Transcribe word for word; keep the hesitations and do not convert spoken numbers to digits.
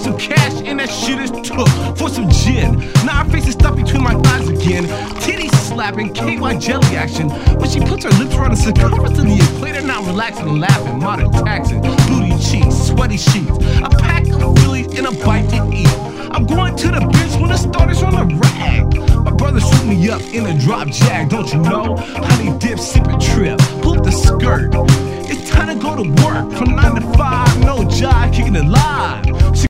some cash and that shit is took for some gin. Now her face is stuck between my thighs again. Titties slapping, K Y jelly action. When she puts her lips around the circumference of the equator, now relaxing and laughing, modern taxing. Booty cheeks, sweaty sheets, a pack of Phillies and a bite to eat. I'm going to the bench when the starters on the rag. My brother shoot me up in a drop jag, don't you know? Honey dip, sip a trip, pull up the skirt. It's time to go to work from nine to five, no job, kicking it live.